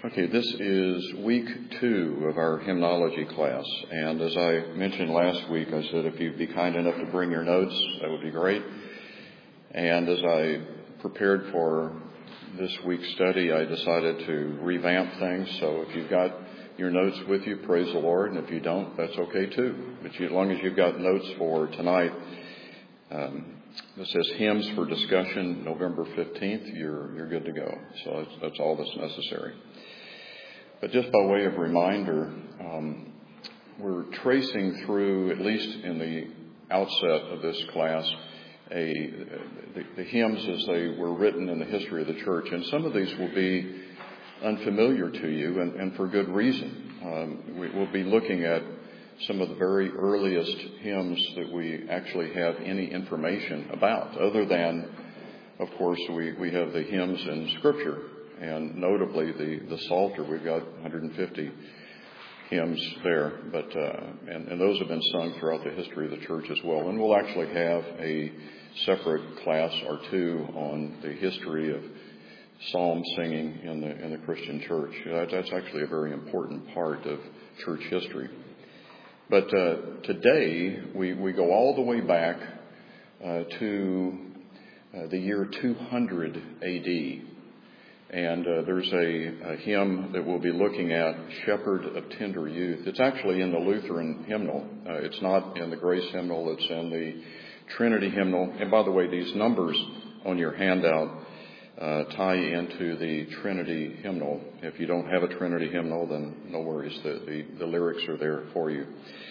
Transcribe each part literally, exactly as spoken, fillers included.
Okay, this is week two of our hymnology class, and as I mentioned last week, I said if you'd be kind enough to bring your notes, that would be great. And as I prepared for this week's study, I decided to revamp things, so if you've got your notes with you, praise the Lord, and if you don't, that's okay too. But you, as long as you've got notes for tonight, um, this says hymns for discussion November fifteenth, you're, you're good to go. So that's, that's all that's necessary. But just by way of reminder, um, we're tracing through, at least in the outset of this class, a, the, the hymns as they were written in the history of the church. And some of these will be unfamiliar to you, and, and for good reason. Um, we, we'll be looking at some of the very earliest hymns that we actually have any information about, other than, of course, we, we have the hymns in Scripture. And notably, the, the Psalter, we've got one hundred fifty hymns there, but uh, and, and those have been sung throughout the history of the church as well. And we'll actually have a separate class or two on the history of psalm singing in the in the Christian church. That, that's actually a very important part of church history. But uh, today, we, we go all the way back uh, to uh, the year two hundred A D. And uh, there's a, a hymn that we'll be looking at, Shepherd of Tender Youth. It's actually in the Lutheran hymnal. Uh, it's not in the Grace hymnal. It's in the Trinity hymnal. And by the way, these numbers on your handout uh, tie into the Trinity hymnal. If you don't have a Trinity hymnal, then no worries. The, the, the lyrics are there for you.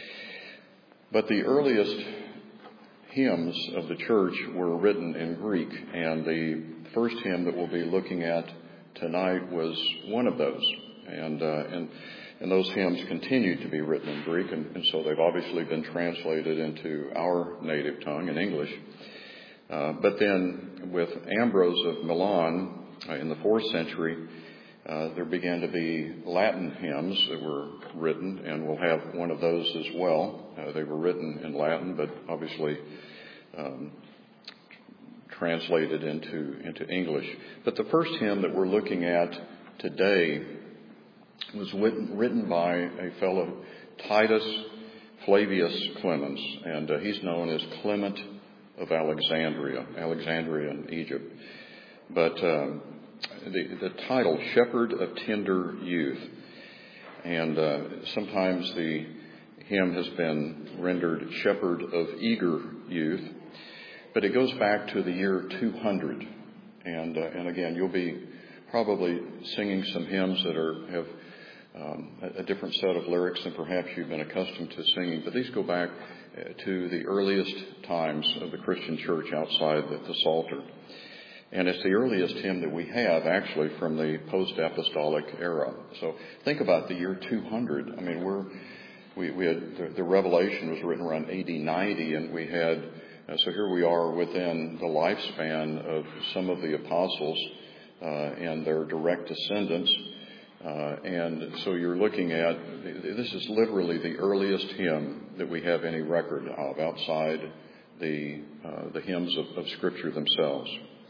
But the earliest hymns of the church were written in Greek. And the first hymn that we'll be looking at tonight was one of those, and uh, and and those hymns continue to be written in Greek, and, and so they've obviously been translated into our native tongue in English. Uh, but then with Ambrose of Milan uh, in the fourth century, uh, there began to be Latin hymns that were written, and we'll have one of those as well. Uh, they were written in Latin, but obviously um, translated into, into English. But the first hymn that we're looking at today was written, written by a fellow, Titus Flavius Clemens, and uh, he's known as Clement of Alexandria, Alexandria in Egypt. But um, the, the title, Shepherd of Tender Youth, and uh, sometimes the hymn has been rendered Shepherd of Eager Youth. But it goes back to the year two hundred, and uh, and again, you'll be probably singing some hymns that are have um, a, a different set of lyrics than perhaps you've been accustomed to singing. But these go back uh, to the earliest times of the Christian church outside the, the Psalter, and it's the earliest hymn that we have actually from the post-apostolic era. So think about the year two hundred. I mean, we're we we had the, the Revelation was written around A D ninety, and we had Uh, so here we are within the lifespan of some of the apostles uh, and their direct descendants. Uh, and so you're looking at, this is literally the earliest hymn that we have any record of outside the uh, the hymns of, of Scripture themselves.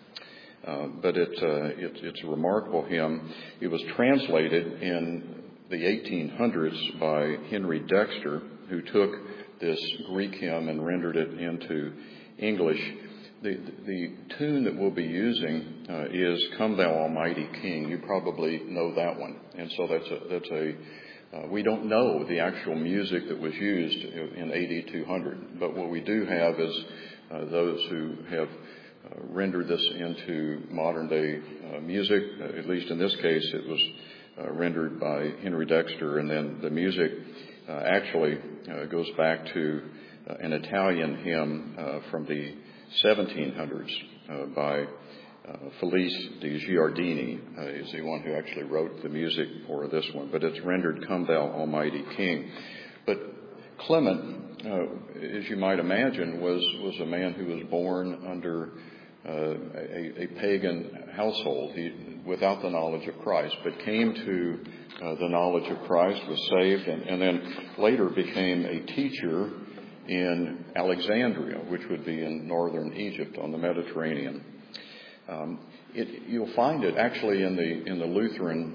Uh, but it, uh, it, it's a remarkable hymn. It was translated in the eighteen hundreds by Henry Dexter, who took this Greek hymn and rendered it into English. The, the tune that we'll be using uh, is "Come Thou Almighty King." You probably know that one, and so that's a that's a. Uh, we don't know the actual music that was used in A D two hundred, but what we do have is uh, those who have uh, rendered this into modern day uh, music. Uh, at least in this case, it was uh, rendered by Henry Dexter, and then the music Uh, actually uh, goes back to uh, an Italian hymn uh, from the seventeen hundreds uh, by uh, Felice di Giardini, uh, is the one who actually wrote the music for this one. But it's rendered "Come Thou Almighty King." But Clement, uh, as you might imagine, was, was a man who was born under uh, a, a pagan household, he, without the knowledge of Christ, but came to Uh, the knowledge of Christ, was saved, and, and then later became a teacher in Alexandria, which would be in northern Egypt on the Mediterranean. Um, it, you'll find it actually in the in the Lutheran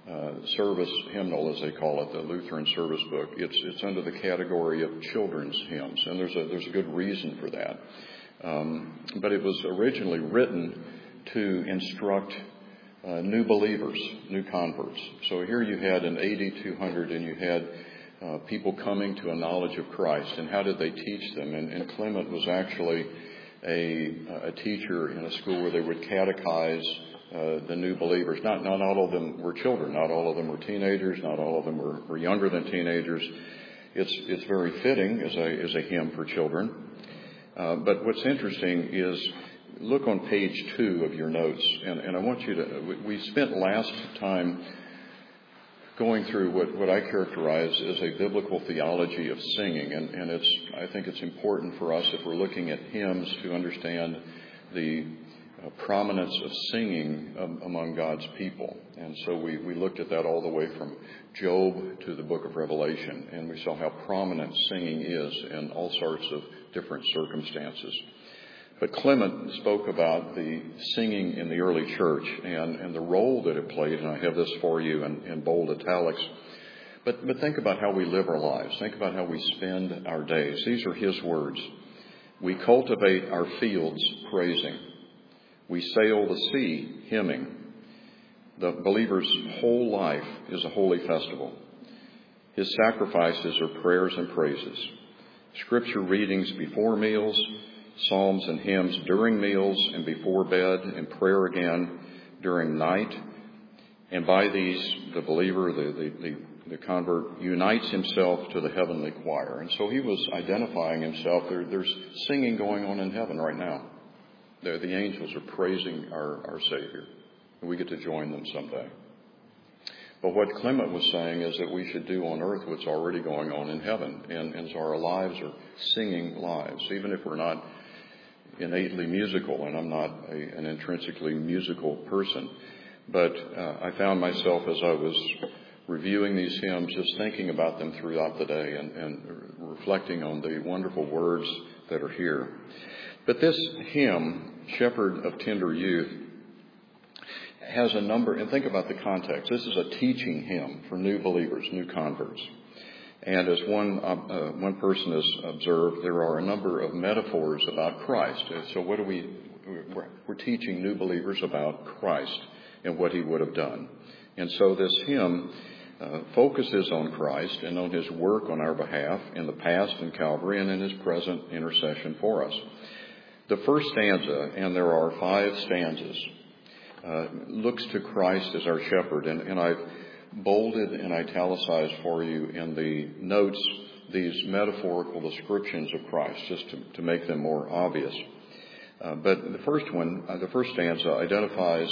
uh, service hymnal, as they call it, the Lutheran service book. It's it's under the category of children's hymns, and there's a there's a good reason for that. Um, but it was originally written to instruct uh, new believers, new converts. So here you had an A D two hundred, and you had uh, people coming to a knowledge of Christ. And how did they teach them? And, and Clement was actually a, a teacher in a school where they would catechize uh, the new believers. Not, not all of them were children. Not all of them were teenagers. Not all of them were, were younger than teenagers. It's, it's very fitting as a, as a hymn for children. Uh, but what's interesting is look on page two of your notes, and, and I want you to, we spent last time going through what, what I characterize as a biblical theology of singing, and, and it's, I think it's important for us, if we're looking at hymns, to understand the uh, prominence of singing um, among God's people. And so we, we looked at that all the way from Job to the book of Revelation, and we saw how prominent singing is in all sorts of different circumstances. But Clement spoke about the singing in the early church and, and the role that it played, and I have this for you in, in bold italics. But, but think about how we live our lives. Think about how we spend our days. These are his words. We cultivate our fields praising. We sail the sea hymning. The believer's whole life is a holy festival. His sacrifices are prayers and praises. Scripture readings before meals, psalms and hymns during meals and before bed, and prayer again during night. And by these, the believer, the, the, the, the convert, unites himself to the heavenly choir. And so he was identifying himself. There, there's singing going on in heaven right now. The, the angels are praising our, our Savior. And we get to join them someday. But what Clement was saying is that we should do on earth what's already going on in heaven. And, and so our lives are singing lives, even if we're not innately musical, and I'm not a, an intrinsically musical person. But uh, I found myself, as I was reviewing these hymns, just thinking about them throughout the day and, and reflecting on the wonderful words that are here. But this hymn, Shepherd of Tender Youth, has a number, and think about the context. This is a teaching hymn for new believers, new converts. And as one uh, one person has observed, there are a number of metaphors about Christ. So what do we, we're, we're teaching new believers about Christ and what he would have done. And so this hymn uh, focuses on Christ and on his work on our behalf in the past in Calvary and in his present intercession for us. The first stanza, and there are five stanzas, Uh, looks to Christ as our shepherd. And, and I've bolded and italicized for you in the notes these metaphorical descriptions of Christ, just to, to make them more obvious. Uh, but the first one, uh, the first stanza identifies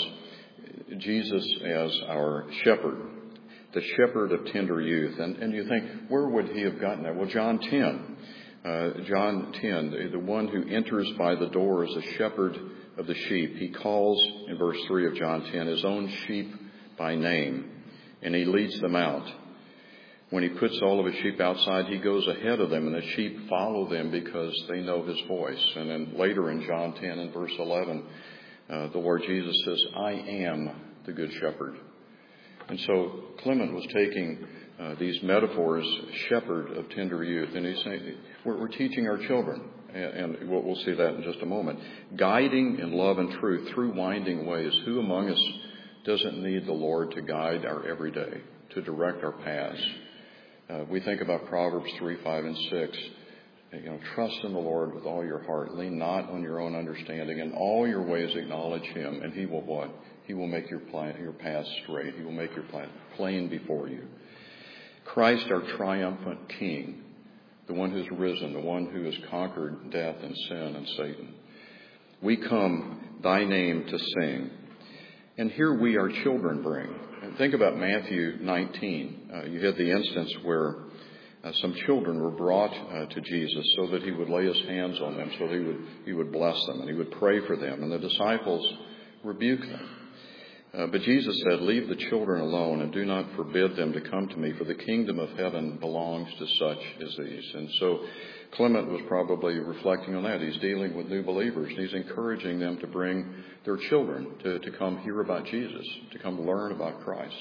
Jesus as our shepherd, the shepherd of tender youth. And, and you think, where would he have gotten that? Well, John ten. Uh, John ten, the, the one who enters by the door is a shepherd of the sheep. He calls, in verse three of John ten, his own sheep by name, and he leads them out. When he puts all of his sheep outside, he goes ahead of them, and the sheep follow them because they know his voice. And then later in John ten and verse eleven, uh, the Lord Jesus says, I am the good shepherd. And so Clement was taking uh, these metaphors, shepherd of tender youth, and he's saying, we're, we're teaching our children. And we'll see that in just a moment. Guiding in love and truth through winding ways. Who among us doesn't need the Lord to guide our everyday, to direct our paths? Uh, we think about Proverbs three, five, and six. You know, trust in the Lord with all your heart. Lean not on your own understanding. In all your ways acknowledge him, and he will what? He will make your plan, your path straight. He will make your plan plain before you. Christ, our triumphant King, the one who's risen, the one who has conquered death and sin and Satan. We come thy name to sing. And here we our children bring. And think about Matthew nineteen. Uh, you had the instance where uh, some children were brought uh, to Jesus so that he would lay his hands on them, so that he would, he would bless them and he would pray for them. And the disciples rebuked them. Uh, but Jesus said, leave the children alone and do not forbid them to come to me, for the kingdom of heaven belongs to such as these. And so Clement was probably reflecting on that. He's dealing with new believers. He's encouraging them to bring their children to, to come hear about Jesus, to come learn about Christ.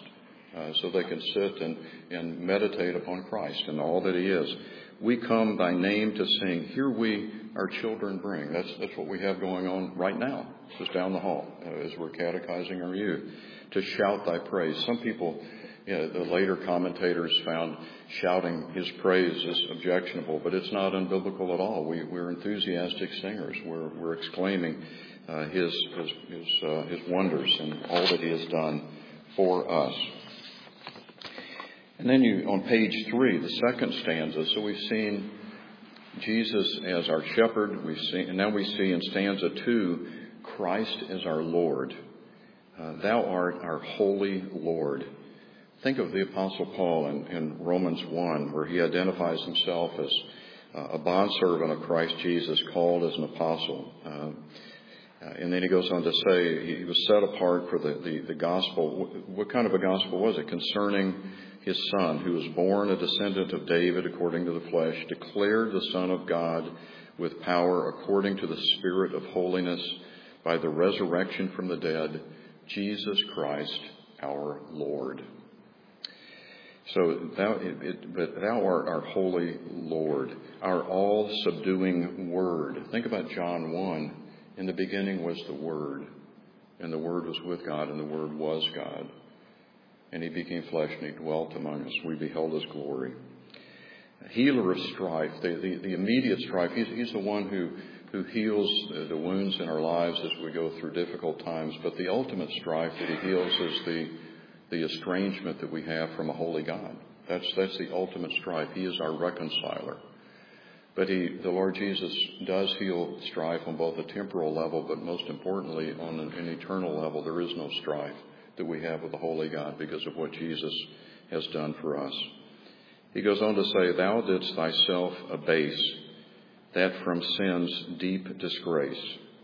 uh, so they can sit and, and meditate upon Christ and all that he is. We come thy name to sing. Here we our children bring. That's that's what we have going on right now, just down the hall, uh, as we're catechizing our youth, to shout thy praise. Some people, you know, the later commentators found shouting his praise is objectionable, but it's not unbiblical at all. We, we're enthusiastic singers. We're, we're exclaiming uh, his his his, uh, his wonders and all that he has done for us. And then you, on page three, the second stanza. So we've seen Jesus as our shepherd. We've seen, and now we see in stanza two, Christ as our Lord. Uh, Thou art our holy Lord. Think of the Apostle Paul in, in Romans one, where he identifies himself as uh, a bondservant of Christ Jesus, called as an apostle. Uh, uh, and then he goes on to say he was set apart for the, the, the gospel. What, what kind of a gospel was it? Concerning his Son, who was born a descendant of David according to the flesh, declared the Son of God with power according to the Spirit of holiness by the resurrection from the dead, Jesus Christ our Lord. So thou, it, it, but thou art our holy Lord, our all-subduing Word. Think about John one. In the beginning was the Word, and the Word was with God, and the Word was God. And he became flesh, and he dwelt among us. We beheld his glory. Healer of strife, the, the, the immediate strife. He's, he's the one who, who heals the, the wounds in our lives as we go through difficult times. But the ultimate strife that he heals is the the estrangement that we have from a holy God. That's that's the ultimate strife. He is our reconciler. But he, the Lord Jesus does heal strife on both a temporal level, but most importantly on an, an eternal level. There is no strife that we have with the holy God because of what Jesus has done for us. He goes on to say, Thou didst thyself abase, that from sin's deep disgrace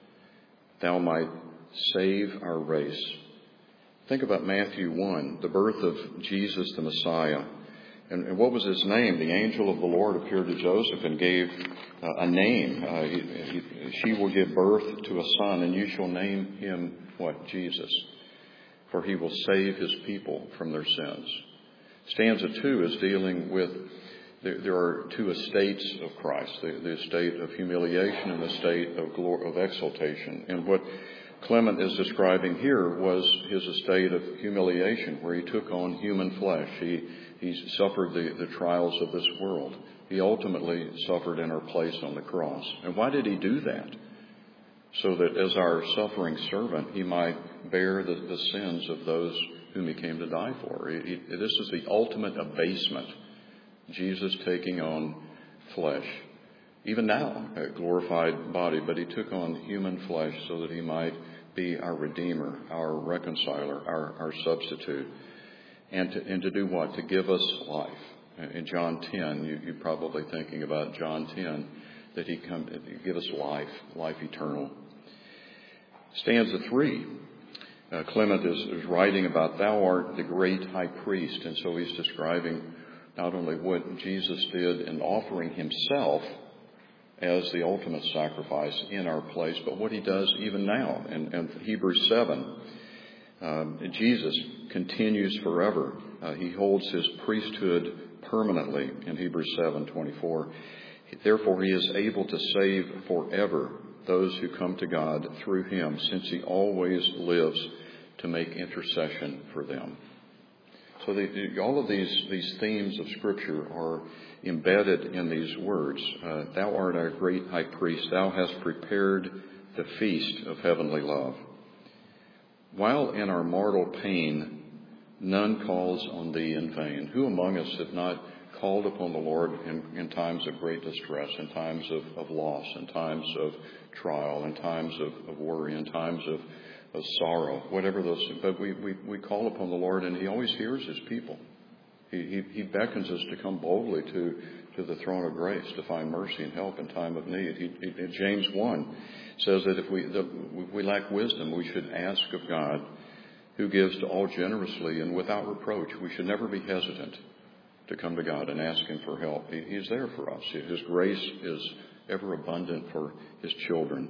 thou might save our race. Think about Matthew one, the birth of Jesus the Messiah. And, and what was his name? The angel of the Lord appeared to Joseph and gave uh, a name. Uh, he, he, she will give birth to a son, and you shall name him, what? Jesus. For he will save his people from their sins. Stanza two is dealing with, there, there are two estates of Christ, the, the estate of humiliation and the state of, glor- of exaltation. And what Clement is describing here was his estate of humiliation, where he took on human flesh. He, he suffered the, the trials of this world. He ultimately suffered in our place on the cross. And why did he do that? So that as our suffering servant, he might bear the, the sins of those whom he came to die for. He, he, this is the ultimate abasement. Jesus taking on flesh. Even now, a glorified body, but he took on human flesh so that he might be our Redeemer, our reconciler, our, our substitute. And to, and to do what? To give us life. In John ten, you, you're probably thinking about John ten, that he come to give us life, life eternal. Stanza three, uh, Clement is, is writing about, Thou art the great high priest. And so he's describing not only what Jesus did in offering himself as the ultimate sacrifice in our place, but what he does even now. And, and Hebrews seven, um, Jesus continues forever. Uh, he holds his priesthood permanently in Hebrews seven twenty-four. Therefore, he is able to save forever those who come to God through him, since he always lives to make intercession for them. So the, the, all of these, these themes of Scripture are embedded in these words. Uh, Thou art our great high priest. Thou hast prepared the feast of heavenly love. While in our mortal pain, none calls on thee in vain. Who among us have not called upon the Lord in, in times of great distress, in times of, of loss, in times of trial, in times of, of worry, in times of, of sorrow, whatever those, but we, we, we call upon the Lord and he always hears his people. He, he, he beckons us to come boldly to, to the throne of grace to find mercy and help in time of need. He, he, James one says that if we, that if we lack wisdom, we should ask of God, who gives to all generously and without reproach. We should never be hesitant to come to God and ask him for help. He, he's there for us. His grace is ever abundant for his children.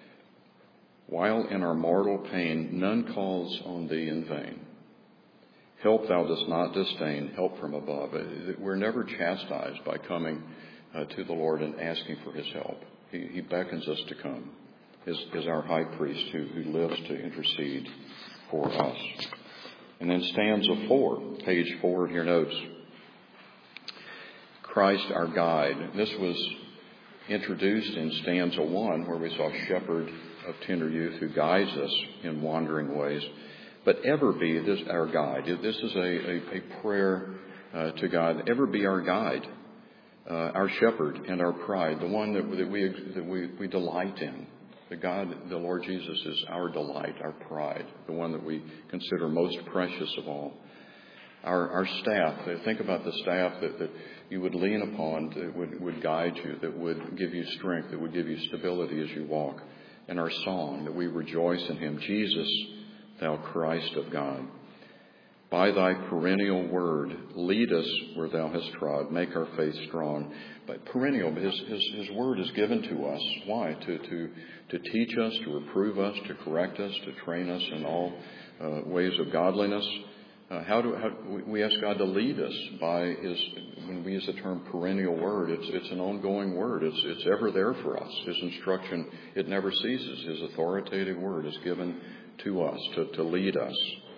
While in our mortal pain, none calls on thee in vain. Help thou dost not disdain, help from above. We're never chastised by coming uh, to the Lord and asking for his help. He, he beckons us to come as, as our high priest who, who lives to intercede for us. And then stanza four, page four in your notes. Christ our guide. This was introduced in stanza one, where we saw shepherd of tender youth who guides us in wandering ways. But ever be this our guide. This is a, a, a prayer uh, to God. Ever be our guide, uh, our shepherd and our pride, the one that, that we that we, we delight in. The God, the Lord Jesus, is our delight, our pride, the one that we consider most precious of all. Our, our staff, think about the staff that, that you would lean upon, that would, would guide you, that would give you strength, that would give you stability as you walk. And our song, that we rejoice in him. Jesus, thou Christ of God. By thy perennial word, lead us where thou hast trod. Make our faith strong. But perennial, his, his, his word is given to us. Why? To, to, to teach us, to reprove us, to correct us, to train us in all uh, ways of godliness. Uh, how do how, we ask God to lead us by his, when we use the term perennial word, it's it's an ongoing word. It's it's ever there for us. His instruction, it never ceases. His authoritative word is given to us to, to lead us.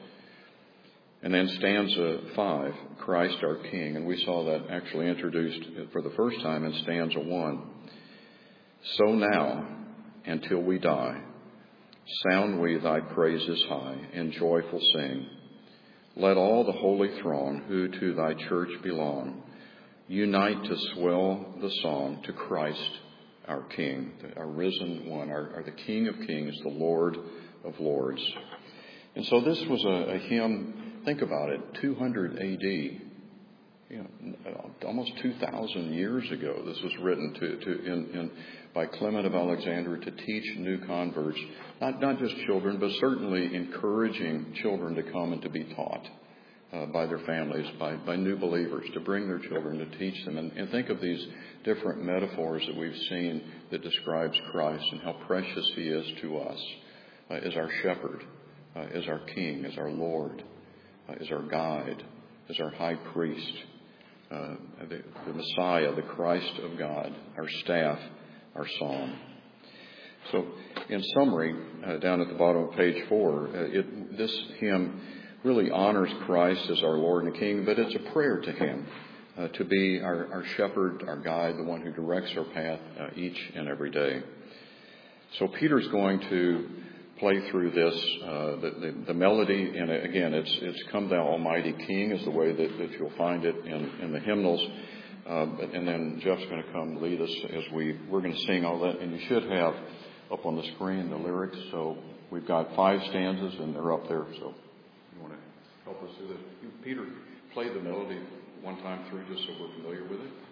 And then stanza five, Christ our King. And we saw that actually introduced for the first time in stanza one. So now, until we die, sound we thy praises high and joyful sing. Let all the holy throng who to thy church belong unite to swell the song to Christ our King, our risen one, our, our the King of Kings, the Lord of Lords. And so this was a, a hymn, think about it, two hundred A D, you know, almost two thousand years ago. This was written to, to in, in by Clement of Alexandria to teach new converts, not, not just children, but certainly encouraging children to come and to be taught uh, by their families, by, by new believers, to bring their children, to teach them. And, and think of these different metaphors that we've seen that describes Christ and how precious he is to us uh, as our shepherd, uh, as our King, as our Lord, uh, as our guide, as our high priest, uh, the, the Messiah, the Christ of God, our staff, our song. So, in summary, uh, down at the bottom of page four, uh, it, this hymn really honors Christ as our Lord and King, but it's a prayer to him uh, to be our, our shepherd, our guide, the one who directs our path uh, each and every day. So Peter's going to play through this, uh, the, the, the melody, and again, it's it's "Come Thou Almighty King" is the way that, that you'll find it in, in the hymnals. Uh, and then Jeff's going to come lead us as we, we're going to sing all that. And you should have up on the screen the lyrics. So we've got five stanzas and they're up there. So you want to help us do this? Peter, play the melody one time through just so we're familiar with it.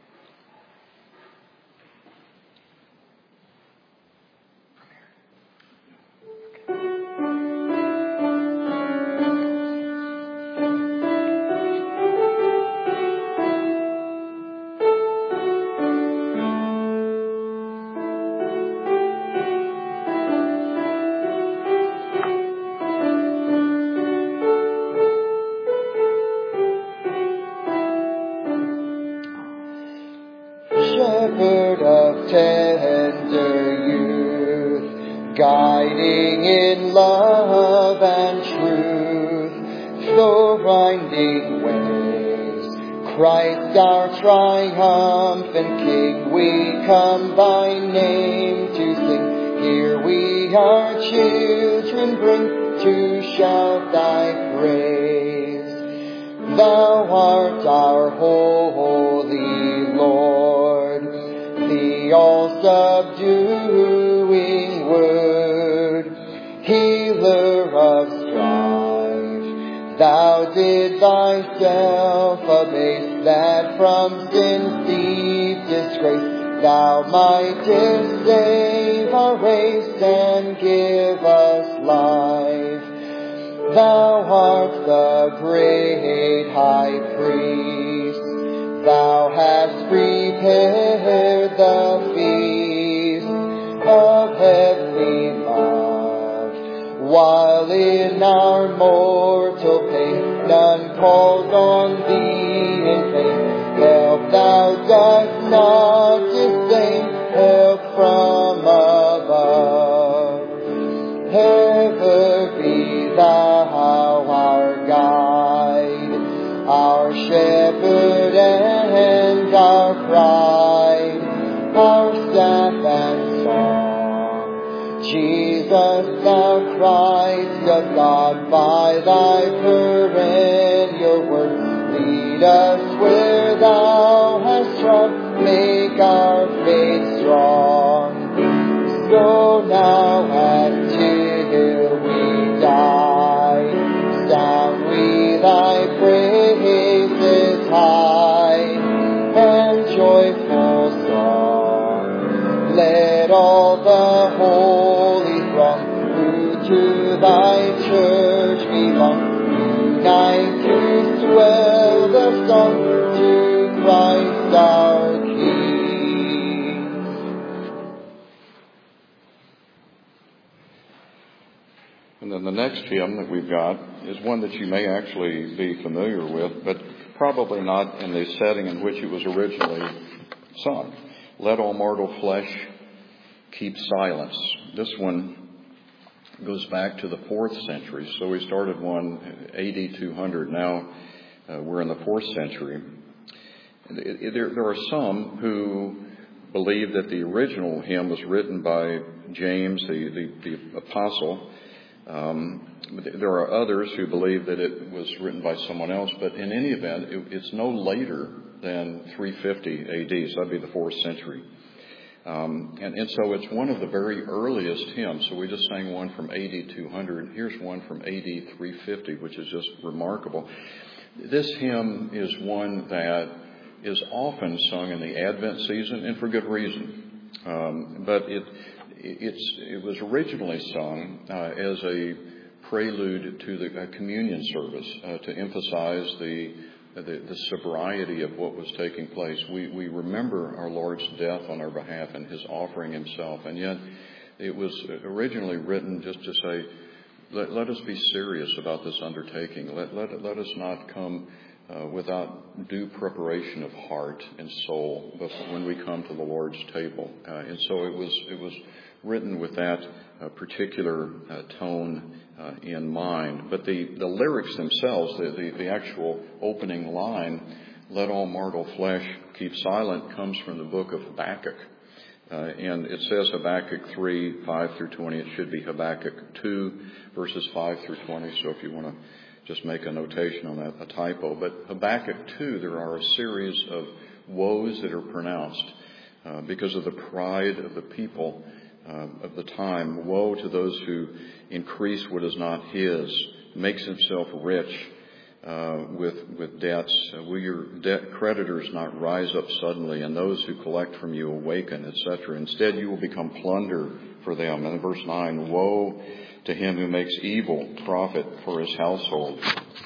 Shepherd of tender youth, guiding in love and truth, through winding ways, Christ our triumphant King, we come by name to sing. Here we our children bring to shout thy praise. Thou art our holy Lord, the all-subduing Word, healer of strife. Thou did thyself abase, that from sin's deep disgrace thou mightest save our race and give us life. Thou art the great high priest, thou hast prepared the feast of heavenly love, while in our mortal pain none calls on thee in vain. Help thou dost not disdain, help from above. Ever be thou our guide, our shepherd and our pride, our staff and song. Jesus, thou Christ of God, by thy perennial word, lead us where thou hast trod, make our faith strong. So now and till we die, sound we thy praises high, and joyful song. Let all the holy throng who to thy church belong, unite to swell the song to Christ our King. And then the next hymn that we've got is one that you may actually be familiar with, but probably not in the setting in which it was originally sung. Let all mortal flesh keep silence. This one goes back to the fourth century. So we started one A D two hundred. Now uh, we're in the fourth century. There, there are some who believe that the original hymn was written by James, the, the, the apostle. Um, there are others who believe that it was written by someone else. But in any event, it, it's no later than three fifty A D. So that'd be the fourth century. Um, and, and so it's one of the very earliest hymns. So we just sang one from A D two hundred. Here's one from A D three fifty, which is just remarkable. This hymn is one that is often sung in the Advent season, and for good reason. Um, but it it's it was originally sung uh, as a prelude to the uh, communion service uh, to emphasize the The, the sobriety of what was taking place. We, we remember our Lord's death on our behalf and his offering himself. And yet it was originally written just to say, let, let us be serious about this undertaking. Let, let, let us not come uh, without due preparation of heart and soul when we come to the Lord's table. Uh, and so it was, it was written with that uh, particular uh, tone Uh, in mind. But the, the lyrics themselves, the, the, the actual opening line, let all mortal flesh keep silent, comes from the book of Habakkuk. Uh, and it says Habakkuk three, five through twenty. It should be Habakkuk two, verses five through twenty. So if you want to just make a notation on that, a typo. But Habakkuk two, there are a series of woes that are pronounced uh, because of the pride of the people Uh, of the time. Woe to those who increase what is not his, makes himself rich uh, with with debts. Uh, will your debt creditors not rise up suddenly, and those who collect from you awaken, et cetera? Instead, you will become plunder for them. And in verse nine, woe to him who makes evil profit for his household,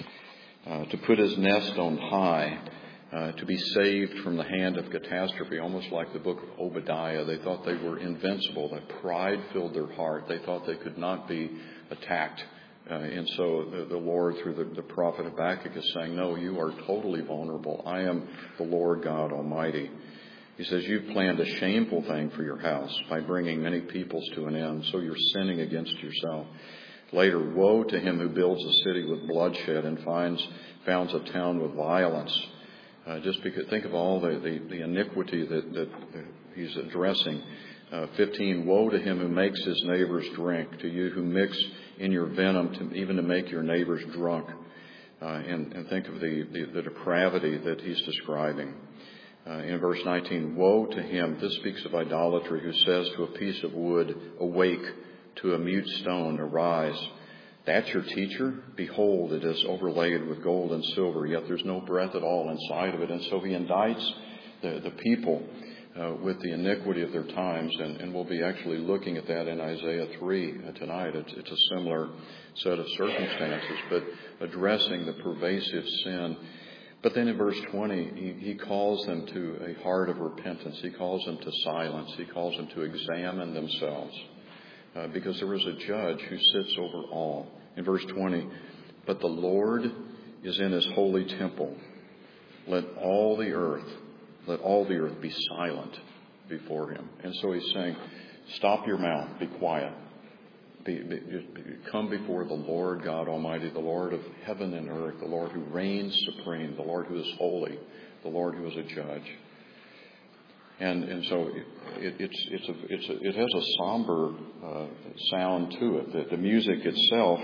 uh, to put his nest on high, Uh, to be saved from the hand of catastrophe, almost like the book of Obadiah. They thought they were invincible. That pride filled their heart. They thought they could not be attacked. Uh, and so the, the Lord, through the, the prophet Habakkuk, is saying, no, you are totally vulnerable. I am the Lord God Almighty. He says, you've planned a shameful thing for your house by bringing many peoples to an end. So you're sinning against yourself. Later, woe to him who builds a city with bloodshed and finds, founds a town with violence. Uh, just because, think of all the, the, the iniquity that, that he's addressing. Uh, fifteen, woe to him who makes his neighbors drink, to you who mix in your venom to, even to make your neighbors drunk. Uh, and, and think of the, the, the depravity that he's describing. Uh, in verse nineteen, woe to him, this speaks of idolatry, who says to a piece of wood, awake, to a mute stone, arise. That's your teacher? Behold, it is overlaid with gold and silver, yet there's no breath at all inside of it. And so he indicts the, the people uh, with the iniquity of their times. And, and we'll be actually looking at that in Isaiah three uh, tonight. It's, it's a similar set of circumstances, but addressing the pervasive sin. But then in verse twenty, he, he calls them to a heart of repentance. He calls them to silence. He calls them to examine themselves. Uh, because there is a judge who sits over all. In verse twenty, but the Lord is in his holy temple. Let all the earth, let all the earth be silent before him. And so he's saying, stop your mouth, be quiet. Be, be, come before the Lord God Almighty, the Lord of heaven and earth, the Lord who reigns supreme, the Lord who is holy, the Lord who is a judge. And and so it, it, it's it's a, it's a, it has a somber uh, sound to it. That the music itself.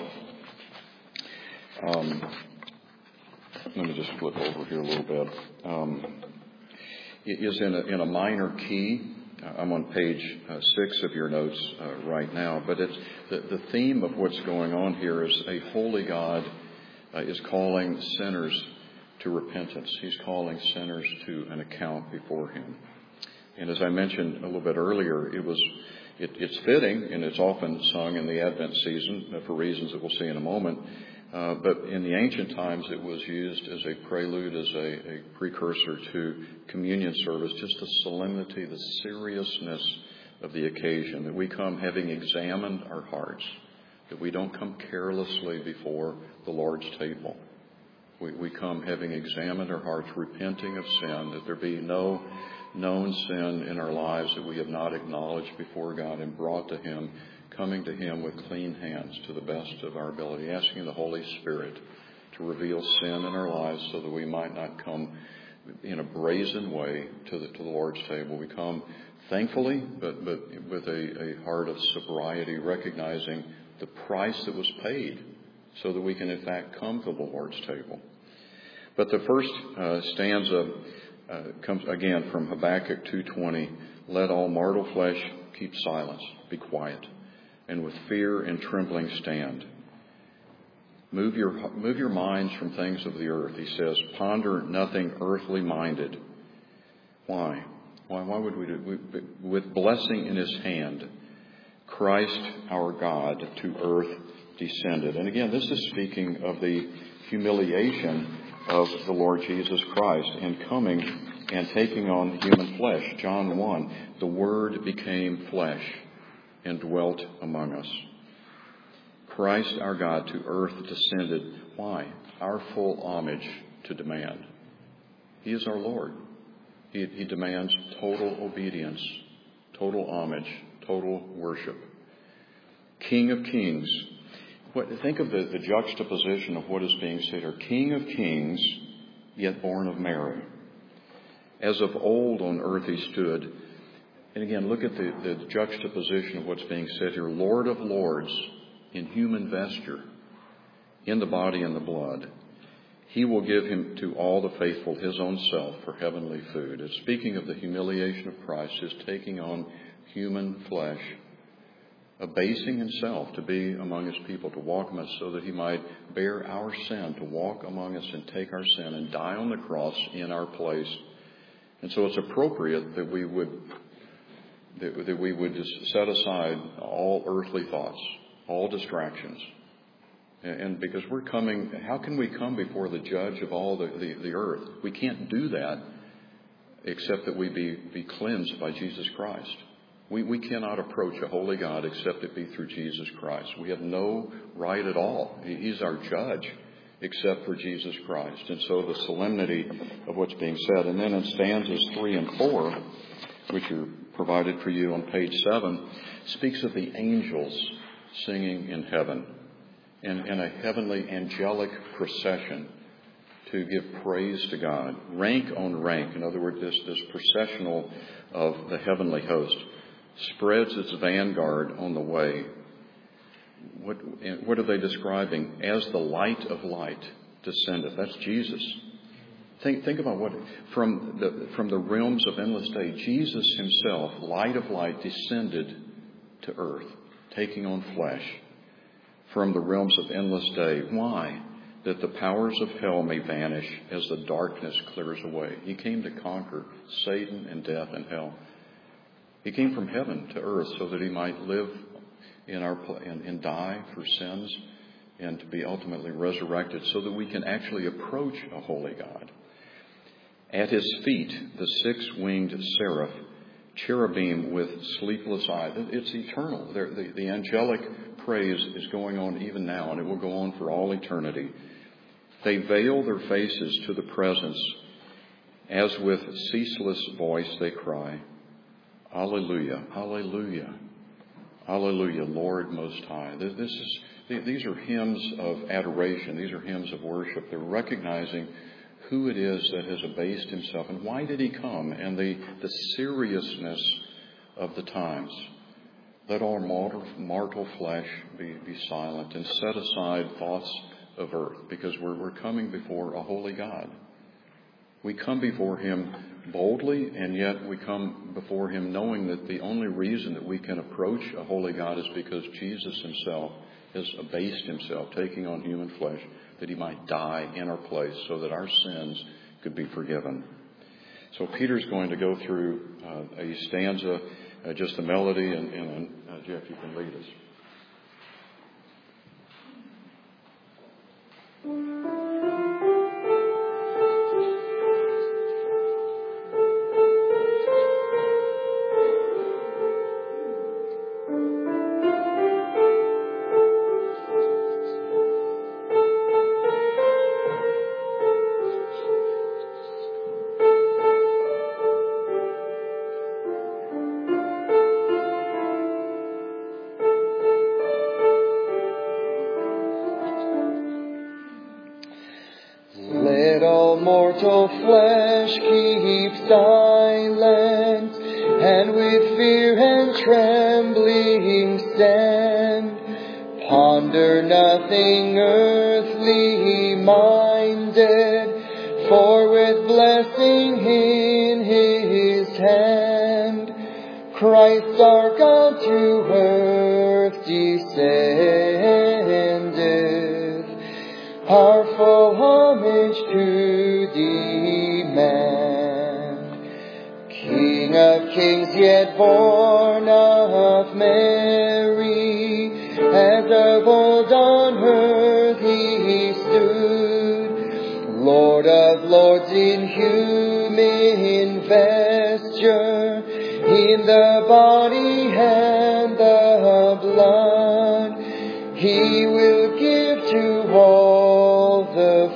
Um, let me just flip over here a little bit. Um, it is in a in a minor key. I'm on page uh, six of your notes uh, right now. But it's the the theme of what's going on here is a holy God uh, is calling sinners to repentance. He's calling sinners to an account before him. And as I mentioned a little bit earlier, it was it, it's fitting, and it's often sung in the Advent season for reasons that we'll see in a moment. Uh, but in the ancient times, it was used as a prelude, as a, a precursor to communion service, just the solemnity, the seriousness of the occasion, that we come having examined our hearts, that we don't come carelessly before the Lord's table. We, we come having examined our hearts, repenting of sin, that there be no known sin in our lives that we have not acknowledged before God and brought to him, coming to him with clean hands to the best of our ability, asking the Holy Spirit to reveal sin in our lives so that we might not come in a brazen way to the, to the Lord's table. We come thankfully, but, but with a, a heart of sobriety, recognizing the price that was paid so that we can in fact come to the Lord's table. But the first uh, stanza uh, comes again from Habakkuk two twenty. Let all mortal flesh keep silence, be quiet, and with fear and trembling stand. Move your move your minds from things of the earth, he says. Ponder nothing earthly minded. Why? Why? Why would we do? We, with blessing in his hand, Christ our God to earth descended. And again, this is speaking of the humiliation of the Lord Jesus Christ in coming and taking on human flesh. John one, the Word became flesh and dwelt among us. Christ our God to earth descended. Why? Our full homage to demand. He is our Lord. He, he demands total obedience, total homage, total worship. King of kings. What, think of the, the juxtaposition of what is being said here. King of kings, yet born of Mary. As of old on earth he stood. And again, look at the, the juxtaposition of what's being said here. Lord of lords in human vesture, in the body and the blood. He will give him to all the faithful his own self for heavenly food. It's speaking of the humiliation of Christ, his taking on human flesh, abasing himself to be among his people, to walk among us so that he might bear our sin, to walk among us and take our sin and die on the cross in our place. And so it's appropriate that we would that, that we would just set aside all earthly thoughts, all distractions. And, and because we're coming, how can we come before the judge of all the, the, the earth? We can't do that except that we be, be cleansed by Jesus Christ. We, we cannot approach a holy God except it be through Jesus Christ. We have no right at all. He's our judge except for Jesus Christ. And so the solemnity of what's being said. And then in stanzas three and four, which are provided for you on page seven, speaks of the angels singing in heaven and in a heavenly angelic procession to give praise to God, rank on rank. In other words, this, this processional of the heavenly host spreads its vanguard on the way. What, what are they describing? As the light of light descendeth. That's Jesus. Think, think about what, from the, from the realms of endless day, Jesus himself, light of light, descended to earth, taking on flesh from the realms of endless day. Why? That the powers of hell may vanish as the darkness clears away. He came to conquer Satan and death and hell. He came from heaven to earth so that he might live in our and, and die for sins and to be ultimately resurrected so that we can actually approach a holy God. At his feet, the six-winged seraph, cherubim with sleepless eyes. It's eternal. The, the angelic praise is going on even now, and it will go on for all eternity. They veil their faces to the presence, as with ceaseless voice they cry, Alleluia, Alleluia, Alleluia, Lord Most High. This is, these are hymns of adoration. These are hymns of worship. They're recognizing who it is that has abased himself and why did he come, and the, the seriousness of the times. Let all mortal, mortal flesh be, be silent and set aside thoughts of earth, because we're, we're coming before a holy God. We come before him boldly, and yet we come before him knowing that the only reason that we can approach a holy God is because Jesus himself has abased himself, taking on human flesh, that he might die in our place so that our sins could be forgiven. So Peter's going to go through uh, a stanza, uh, just a melody, and, and uh, Jeff, you can lead us. Mortal flesh keep silent, and with fear and trembling stand. Ponder nothing earthly minded, for with blessing in his hand, Christ our God to earth descendeth, our full homage to demand. King of kings, yet born of Mary, as of old on earth he stood, Lord of lords in human vesture, in the body and the blood, he will give to all the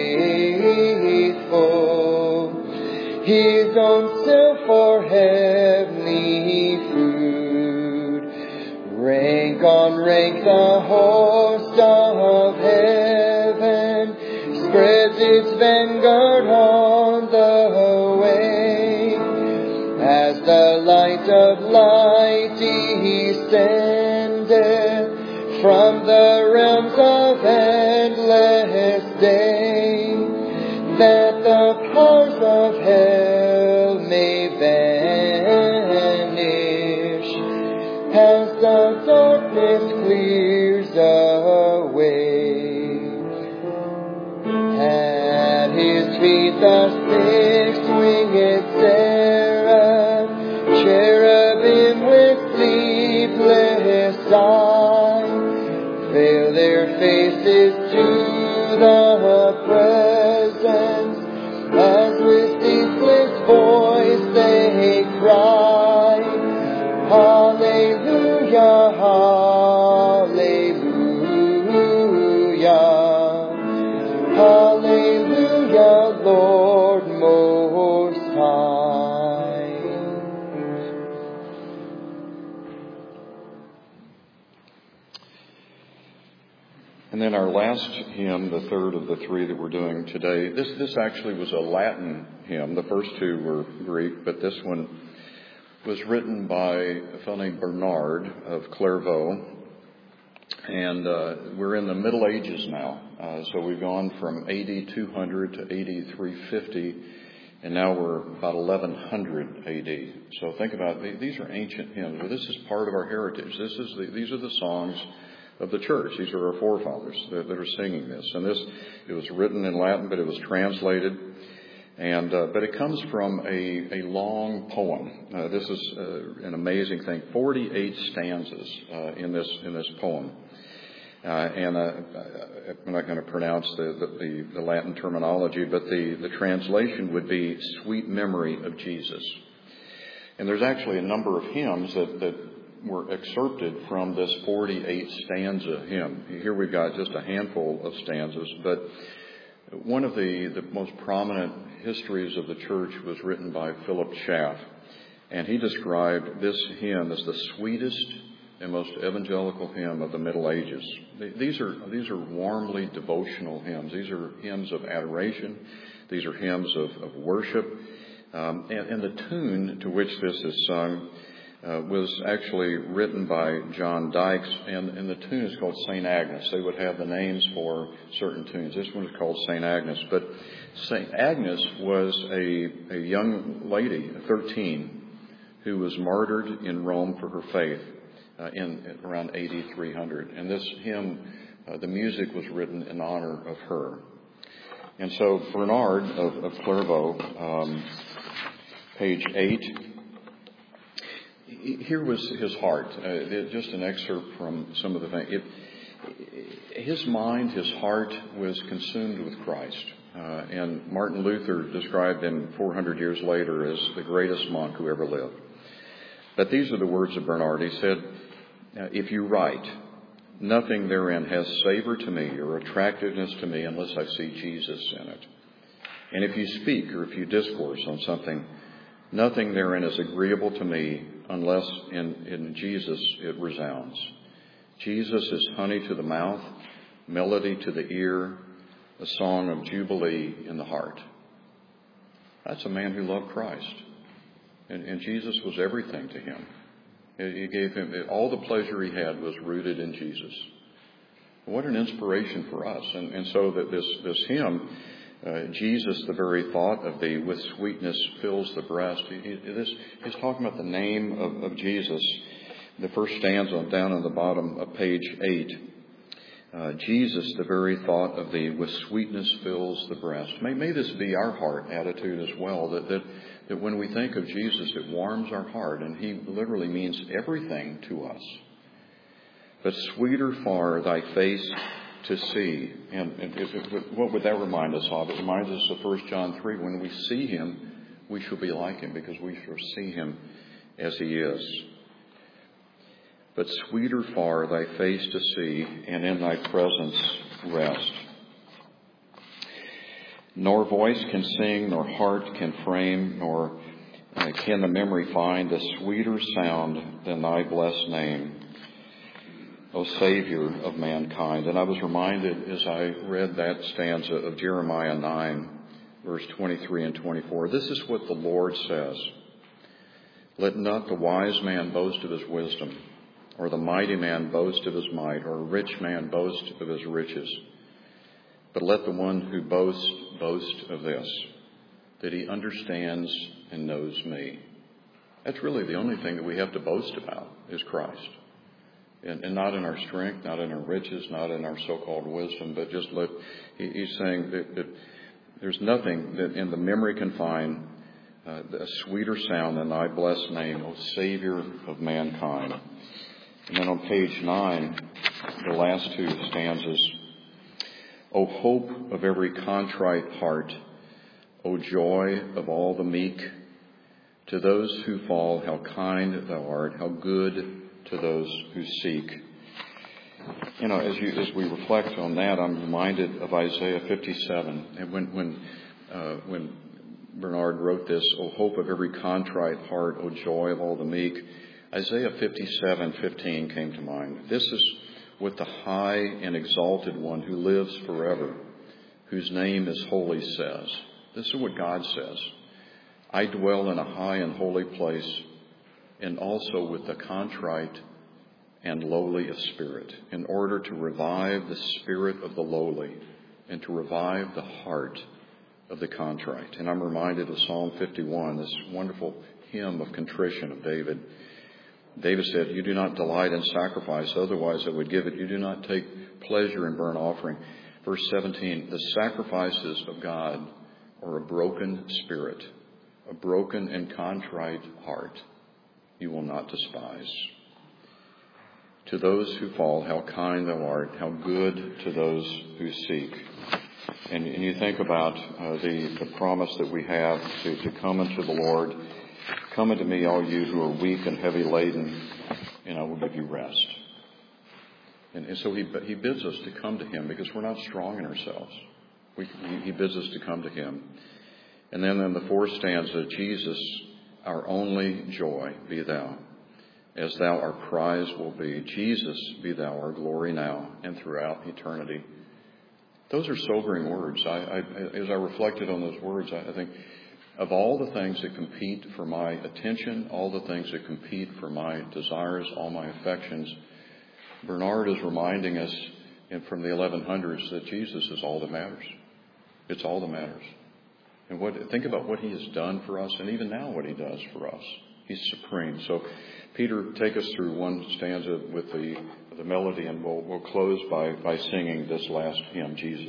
faithful his own self for heavenly food. Rank on rank the host of heaven spreads its vanguard on the way, as the light of light descendeth from the realms of endless day, that the powers of hell may vanish, as the darkness clears away. At his feet the six-winged seraph, cherubim with sleepless eyes, veil their faces to the presence, as with ceaseless voice they cry, Hallelujah, Hallelujah, Hallelujah, Lord Most High. And then our last hymn, the third of the three that we're doing today, this this actually was a Latin hymn. The first two were Greek, but this one was written by a fellow named Bernard of Clairvaux. And uh, we're in the Middle Ages now. Uh, so we've gone from A D two hundred to A D three fifty, and now we're about eleven hundred A D. So think about it. These are ancient hymns. Well, this is part of our heritage. This is the, these are the songs of the church. These are our forefathers that, that are singing this. And this, it was written in Latin, but it was translated. And uh, but it comes from a, a long poem. Uh, this is uh, an amazing thing. forty-eight stanzas uh, in this in this poem. Uh, and uh, I'm not going to pronounce the, the, the Latin terminology, but the, the translation would be "Sweet Memory of Jesus." And there's actually a number of hymns that, that were excerpted from this forty-eight stanza hymn. Here we've got just a handful of stanzas, but One of the, the most prominent histories of the church was written by Philip Schaff, and he described this hymn as the sweetest and most evangelical hymn of the Middle Ages. These are these are warmly devotional hymns. These are hymns of adoration. These are hymns of, of worship. Um, and, and the tune to which this is sung uh, was actually written by John Dykes, and, and the tune is called Saint Agnes. They would have the names for certain tunes. This one is called Saint Agnes. But Saint Agnes was a, a young lady, thirteen, who was martyred in Rome for her faith. Uh, in around A D three hundred. And this hymn, uh, the music was written in honor of her. And so Bernard of, of Clairvaux, um, page eight, here was his heart. Uh, it, just an excerpt from some of the things. It, his mind, his heart was consumed with Christ. Uh, and Martin Luther described him four hundred years later as the greatest monk who ever lived. But these are the words of Bernard. He said, if you write, nothing therein has savor to me or attractiveness to me unless I see Jesus in it. And if you speak or if you discourse on something, nothing therein is agreeable to me unless in, in Jesus it resounds. Jesus is honey to the mouth, melody to the ear, a song of jubilee in the heart. That's a man who loved Christ. And, and Jesus was everything to him. He gave him, all the pleasure he had was rooted in Jesus. What an inspiration for us. And, and so that this, this hymn, uh, Jesus, the very thought of thee, with sweetness fills the breast. He, he, this, he's talking about the name of, of Jesus. The first stanza down on the bottom of page eight. Uh, Jesus, the very thought of thee, with sweetness fills the breast. May, may this be our heart attitude as well, that, that That when we think of Jesus, it warms our heart, and he literally means everything to us. But sweeter far thy face to see. And, and if, if, what would that remind us of? It reminds us of First John three. When we see him, we shall be like him, because we shall see him as he is. But sweeter far thy face to see, and in thy presence rest. Nor voice can sing, nor heart can frame, nor uh, can the memory find a sweeter sound than thy blessed name, O Savior of mankind. And I was reminded as I read that stanza of Jeremiah nine, verse twenty-three and twenty-four. This is what the Lord says. Let not the wise man boast of his wisdom, or the mighty man boast of his might, or a rich man boast of his riches. But let the one who boasts boast of this, that he understands and knows me. That's really the only thing that we have to boast about is Christ. And, and not in our strength, not in our riches, not in our so-called wisdom, but just let, he, he's saying that, that there's nothing that in the memory can find uh, a sweeter sound than thy blessed name, O Savior of mankind. And then on page nine, the last two stanzas, O hope of every contrite heart, O joy of all the meek, to those who fall, how kind thou art, how good to those who seek. You know, as you as we reflect on that, I'm reminded of Isaiah fifty-seven, and when when uh, when Bernard wrote this, O hope of every contrite heart, O joy of all the meek, Isaiah fifty-seven fifteen came to mind. This is what the high and exalted one who lives forever, whose name is holy, says. This is what God says. I dwell in a high and holy place, and also with the contrite and lowly of spirit, in order to revive the spirit of the lowly and to revive the heart of the contrite. And I'm reminded of Psalm fifty-one, this wonderful hymn of contrition of David. David said, you do not delight in sacrifice, otherwise I would give it. You do not take pleasure in burnt offering. Verse seventeen, the sacrifices of God are a broken spirit, a broken and contrite heart you will not despise. To those who fall, how kind thou art, how good to those who seek. And, and you think about uh, the, the promise that we have to, to come unto the Lord. Come unto me, all you who are weak and heavy laden, and I will give you rest. And, and so he, he bids us to come to him because we're not strong in ourselves. We, he bids us to come to him. And then in the fourth stanza, Jesus, our only joy, be thou, as thou our prize will be. Jesus, be thou our glory now and throughout eternity. Those are sobering words. I, I, as I reflected on those words, I, I think of all the things that compete for my attention, all the things that compete for my desires, all my affections, Bernard is reminding us in, from the eleven hundreds that Jesus is all that matters. It's all that matters. And what, think about what he has done for us, and even now what he does for us. He's supreme. So, Peter, take us through one stanza with the the melody, and we'll we'll close by by singing this last hymn, Jesus.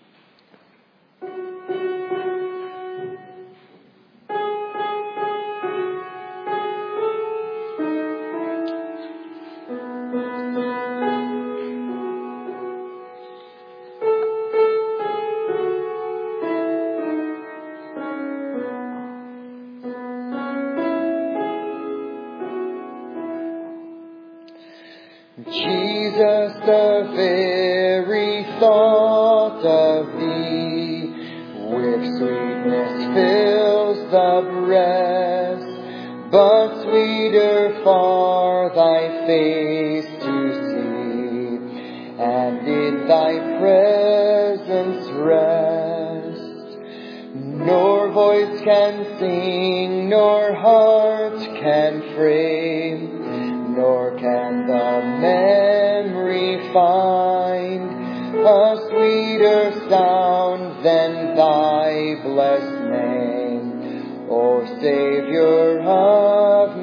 Jesus, the very thought of thee with sweetness fills the breast, but sweeter far thy face to see, and in thy presence rest. Nor voice can sing, nor heart can frame, nor can the memory find a sweeter sound than thy blessed name, O Savior of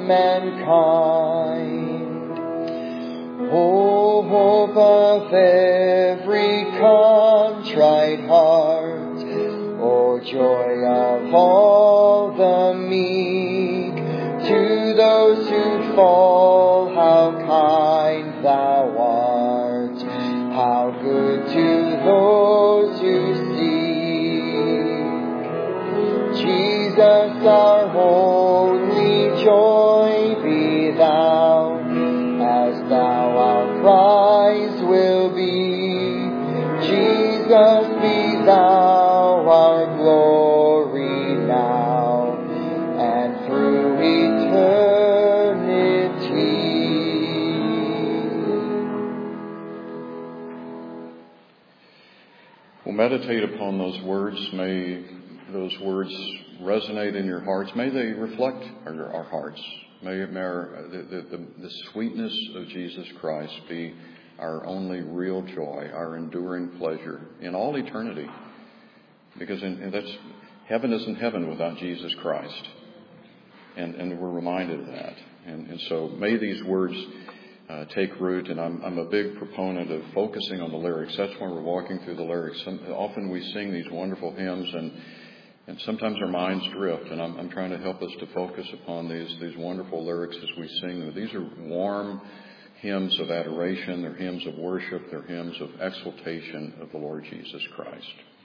mankind. O hope of every contrite heart, O joy of all the meek, to those who fall, how kind thou art, how good to those who seek. Jesus, our only joy, be thou, as thou our prize will be. Jesus, be thou our glory now, and through eternity. Well, meditate upon those words. May those words resonate in your hearts. May they reflect our, our hearts. May, may our, the, the, the sweetness of Jesus Christ be our only real joy, our enduring pleasure in all eternity. Because in, and that's, heaven isn't heaven without Jesus Christ. And, and we're reminded of that. And, and so may these words uh, take root. And I'm, I'm a big proponent of focusing on the lyrics. That's why we're walking through the lyrics. Some, often we sing these wonderful hymns, and and sometimes our minds drift. And I'm, I'm trying to help us to focus upon these these wonderful lyrics as we sing them. These are warm hymns of adoration. They're hymns of worship. They're hymns of exaltation of the Lord Jesus Christ.